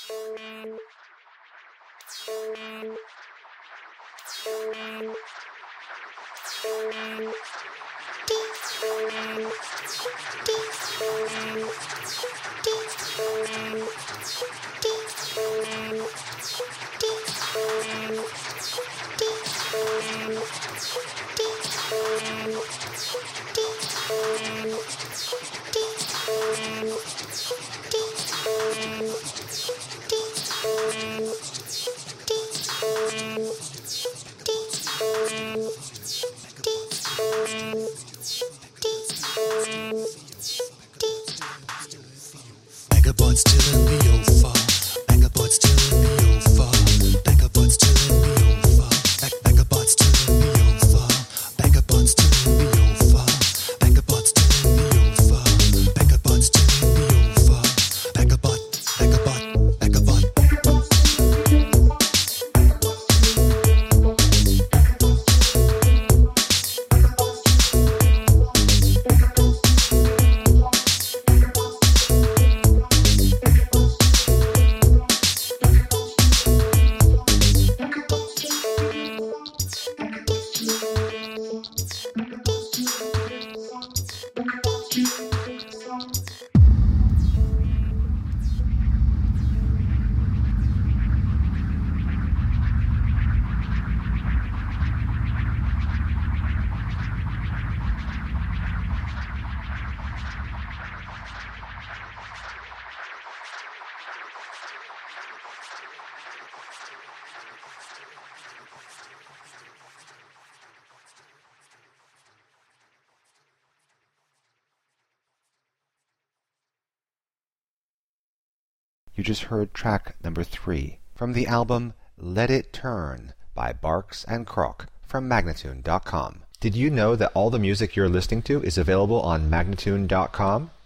Megabytes telling me you're far. Megabytes telling me you're far. Megabytes telling me you're far. Megabytes telling me you're far. Megabytes telling me you're far. Megabytes telling me you're far. Megabytes telling me you're far. Megabyte, megabyte, megabyte. You just heard track number 3 from the album Let It Turn by Barks and Croc from Magnatune.com. Did you know that all the music you're listening to is available on Magnatune.com?